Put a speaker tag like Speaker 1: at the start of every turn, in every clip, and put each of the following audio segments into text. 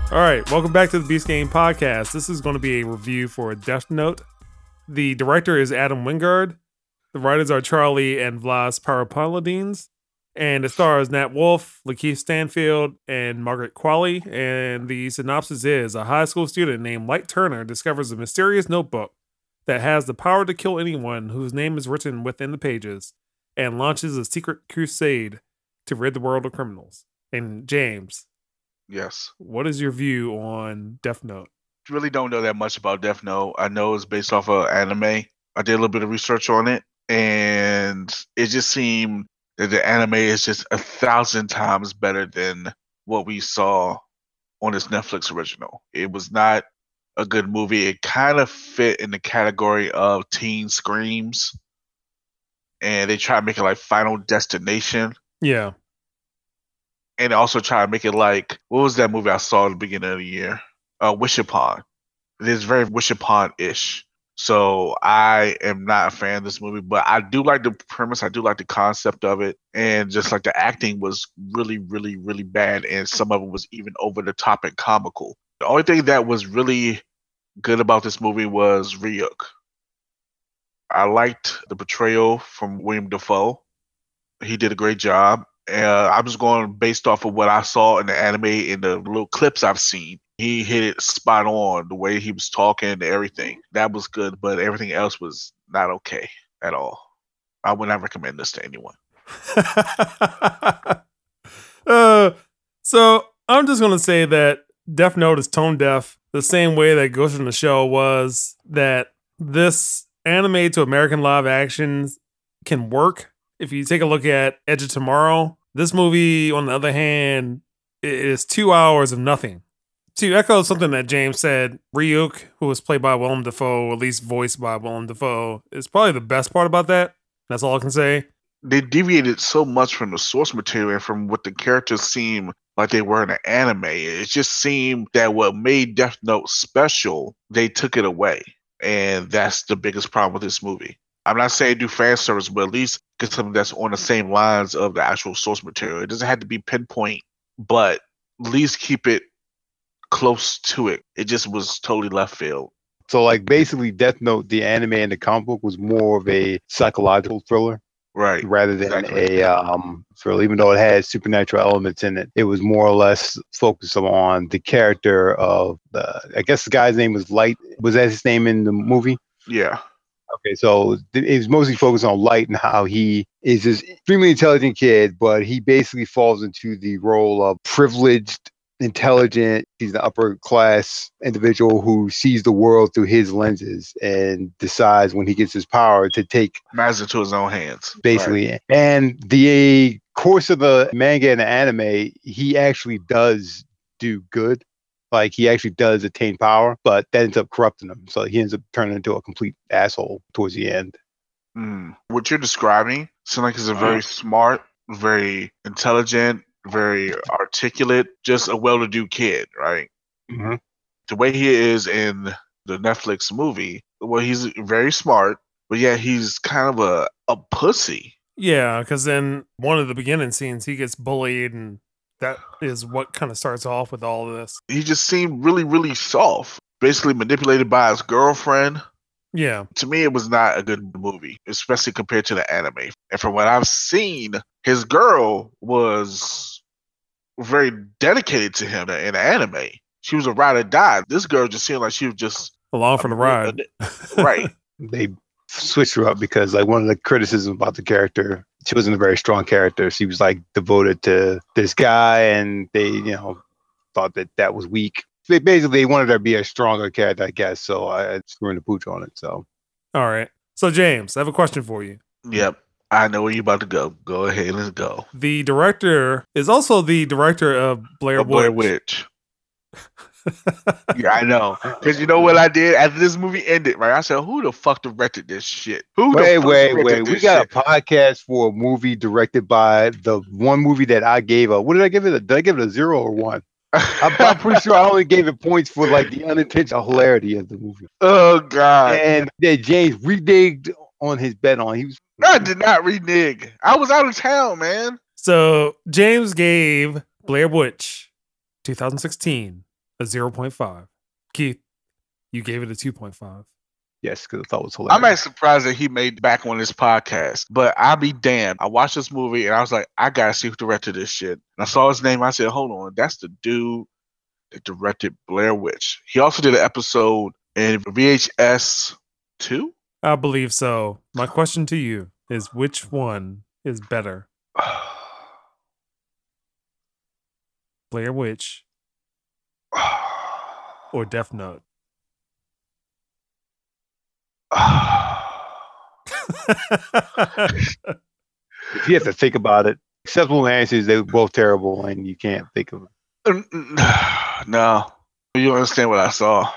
Speaker 1: All right, welcome back to the Beast Game Podcast. This is going to be a review for Death Note. The director is Adam Wingard. The writers are Charlie and Vlas Parapaladines. And it stars Nat Wolff, Lakeith Stanfield, and Margaret Qualley. And the synopsis is a high school student named Light Turner discovers a mysterious notebook that has the power to kill anyone whose name is written within the pages and launches a secret crusade to rid the world of criminals. And James,
Speaker 2: Yes.
Speaker 1: what is your view on Death Note?
Speaker 2: Really don't know that much about Death Note. I know it's based off of anime. I did a little bit of research on it, and it just seemed that the anime is just 1,000 times better than what we saw on this Netflix original. It was not a good movie. It kind of fit in the category of teen screams, and they try to make it like Final Destination.
Speaker 1: Yeah.
Speaker 2: And also try to make it like, what was that movie I saw at the beginning of the year? Wish Upon. It is very Wish Upon-ish. So I am not a fan of this movie, but I do like the premise. I do like the concept of it. And just like the acting was really, really, really bad. And some of it was even over the top and comical. The only thing that was really good about this movie was Ryuk. I liked the portrayal from William Dafoe. He did a great job. I'm just going based off of what I saw in the anime and the little clips I've seen. He hit it spot on, the way he was talking and everything. That was good, but everything else was not okay at all. I would not recommend this to anyone.
Speaker 1: So I'm just going to say that Death Note is tone deaf the same way that Ghost in the Shell was, that this anime to American live action can work. If you take a look at Edge of Tomorrow, this movie, on the other hand, is 2 hours of nothing. To echo something that James said, Ryuk, who was played by Willem Dafoe, at least voiced by Willem Dafoe, is probably the best part about that. That's all I can say.
Speaker 2: They deviated so much from the source material and from what the characters seem like they were in the anime. It just seemed that what made Death Note special, they took it away. And that's the biggest problem with this movie. I'm not saying do fan service, but at least get something that's on the same lines of the actual source material. It doesn't have to be pinpoint, but at least keep it close to it. It just was totally left field.
Speaker 3: So, like, basically, Death Note, the anime and the comic book, was more of a psychological thriller,
Speaker 2: Right?
Speaker 3: rather than a thriller. Even though it had supernatural elements in it, it was more or less focused on the character of I guess the guy's name was Light. Was that his name in the movie?
Speaker 2: Yeah.
Speaker 3: Okay, so it was mostly focused on Light and how he is this extremely intelligent kid, but he basically falls into the role of privileged, intelligent. He's an upper class individual who sees the world through his lenses and decides when he gets his power to take
Speaker 2: matters into his own hands,
Speaker 3: basically.
Speaker 2: Right.
Speaker 3: And the course of the manga and the anime, he actually does do good. Like, he actually does attain power, but that ends up corrupting him. So he ends up turning into a complete asshole towards the end.
Speaker 2: What you're describing sounds like he's a very smart, very intelligent, very articulate, just a well-to-do kid, right?
Speaker 3: Mm-hmm.
Speaker 2: The way he is in the Netflix movie, well, he's very smart, but yeah, he's kind of a pussy.
Speaker 1: Yeah, because in one of the beginning scenes, he gets bullied, and that is what kind of starts off with all of this.
Speaker 2: He just seemed really, really soft, basically manipulated by his girlfriend.
Speaker 1: Yeah.
Speaker 2: To me, it was not a good movie, especially compared to the anime. And from what I've seen, his girl was very dedicated to him in the anime. She was a ride or die. This girl just seemed like she was just
Speaker 1: along for the ride.
Speaker 2: Right.
Speaker 3: They switched her up because, like, one of the criticisms about the character, she wasn't a very strong character. She was like devoted to this guy, and they, thought that was weak. They basically wanted her to be a stronger character, I guess. So I screwing the pooch on it. So,
Speaker 1: all right. So James, I have a question for you.
Speaker 2: Yep. I know where you're about to go. Go ahead, let's go.
Speaker 1: The director is also the director of Blair Witch.
Speaker 2: Yeah, I know. Because you know what I did after this movie ended, right? I said, who the fuck directed this shit?
Speaker 3: Wait. We got a podcast for a movie directed by the one movie that I gave a, what did I give it? Did I give it a 0 or 1? I'm pretty sure I only gave it points for, like, the unintentional hilarity of the movie.
Speaker 2: Oh, God.
Speaker 3: And James reneged on his bet on.
Speaker 2: I did not renege. I was out of town, man.
Speaker 1: So James gave Blair Witch 2016 a 0.5. Keith, you gave it a 2.5.
Speaker 3: Yes, because I thought it was hilarious.
Speaker 2: I'm actually surprised that he made back on this podcast, but I'll be damned. I watched this movie and I was like, I gotta see who directed this shit. And I saw his name. I said, hold on, that's the dude that directed Blair Witch. He also did an episode in VHS 2.
Speaker 1: I believe so. My question to you is, which one is better? Blair Witch or Death Note?
Speaker 3: If you have to think about it, acceptable answers, they were both terrible, and you can't think of them.
Speaker 2: No, you don't understand what I saw.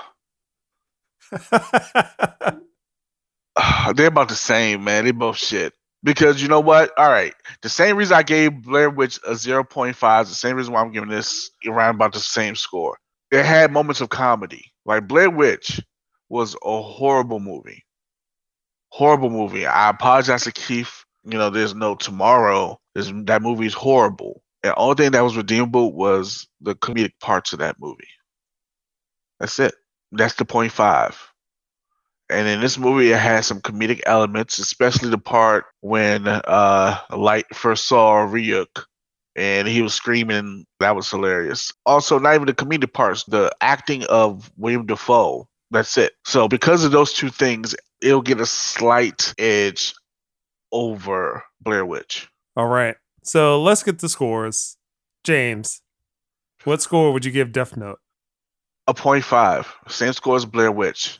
Speaker 2: They're about the same, man. They both shit. Because you know what? All right. The same reason I gave Blair Witch a 0.5 is the same reason why I'm giving this around about the same score. It had moments of comedy. Like Blair Witch was a horrible movie. Horrible movie. I apologize to Keith. You know, there's no tomorrow. That movie is horrible. And the only thing that was redeemable was the comedic parts of that movie. That's it. That's the 0.5. And in this movie, it has some comedic elements, especially the part when Light first saw Ryuk and he was screaming. That was hilarious. Also, not even the comedic parts, the acting of William Dafoe. That's it. So because of those two things, it'll get a slight edge over Blair Witch.
Speaker 1: All right. So let's get the scores. James, what score would you give Death Note?
Speaker 2: A 0.5. Same score as Blair Witch.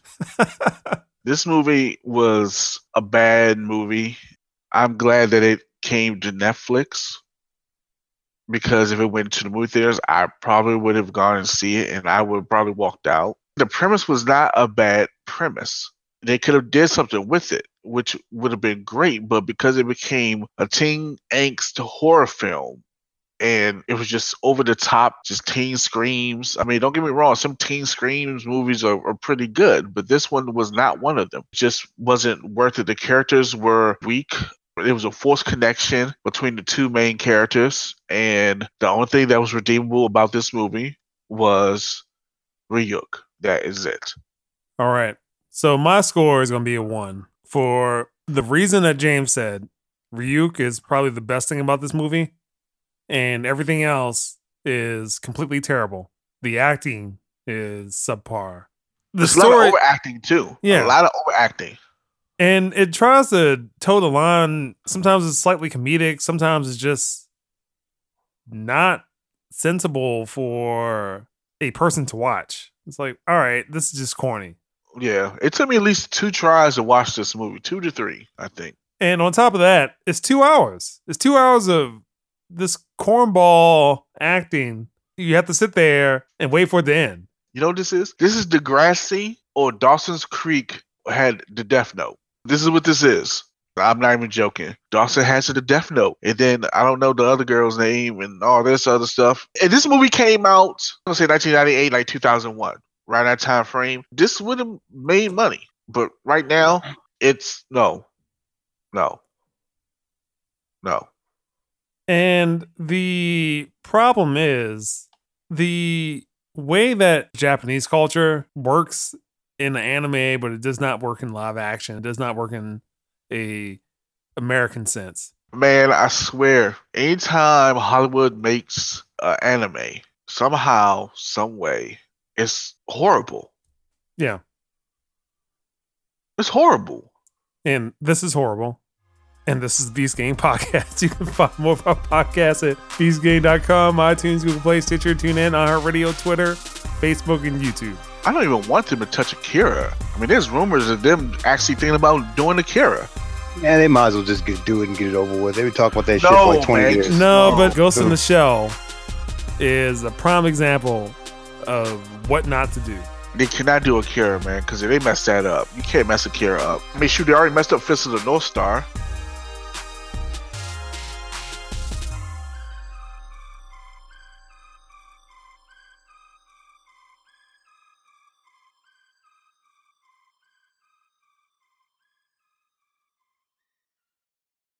Speaker 2: This movie was a bad movie. I'm glad that it came to Netflix, because if it went to the movie theaters, I probably would have gone and see it, and I would have probably walked out. The premise was not a bad premise. They could have did something with it, which would have been great, but because it became a teen angst horror film, and it was just over the top, just teen screams. I mean, don't get me wrong, some teen screams movies are pretty good, but this one was not one of them. It just wasn't worth it. The characters were weak. It was a forced connection between the two main characters, and the only thing that was redeemable about this movie was Ryuk. That is it.
Speaker 1: All right. So my score is going to be a 1. For the reason that James said, Ryuk is probably the best thing about this movie, and everything else is completely terrible. The acting is subpar.
Speaker 2: There's a lot of overacting too.
Speaker 1: Yeah.
Speaker 2: A lot of overacting.
Speaker 1: And it tries to toe the line. Sometimes it's slightly comedic. Sometimes it's just not sensible for a person to watch. It's like, all right, this is just corny.
Speaker 2: Yeah. It took me at least 2 tries to watch this movie. 2 to 3, I think.
Speaker 1: And on top of that, it's 2 hours. It's 2 hours of this cornball acting. You have to sit there and wait for it to end.
Speaker 2: You know what this is? This is Degrassi or Dawson's Creek had the Death Note. This is what this is. I'm not even joking. Dawson has the Death Note. And then I don't know the other girl's name and all this other stuff. And this movie came out, I'm going to say 1998, like 2001. Right that time frame. This would have made money. But right now, it's no.
Speaker 1: And the problem is the way that Japanese culture works in the anime, but it does not work in live action. It does not work in a American sense.
Speaker 2: Man, I swear, anytime Hollywood makes anime, somehow, some way, it's horrible.
Speaker 1: Yeah.
Speaker 2: It's horrible.
Speaker 1: And this is horrible. And this is Beast Game Podcast. You can find more of our podcasts at beastgame.com, iTunes, Google Play, Stitcher, TuneIn, iHeartRadio, Twitter, Facebook, and YouTube.
Speaker 2: I don't even want them to touch Akira. I mean, there's rumors of them actually thinking about doing Akira.
Speaker 3: Yeah, they might as well just do it and get it over with. They would talk about that shit for like 20 years.
Speaker 1: No, but Ghost in the Shell is a prime example of what not to do.
Speaker 2: They cannot do Akira, man, because if they mess that up, you can't mess Akira up. I mean, shoot, they already messed up Fist of the North Star.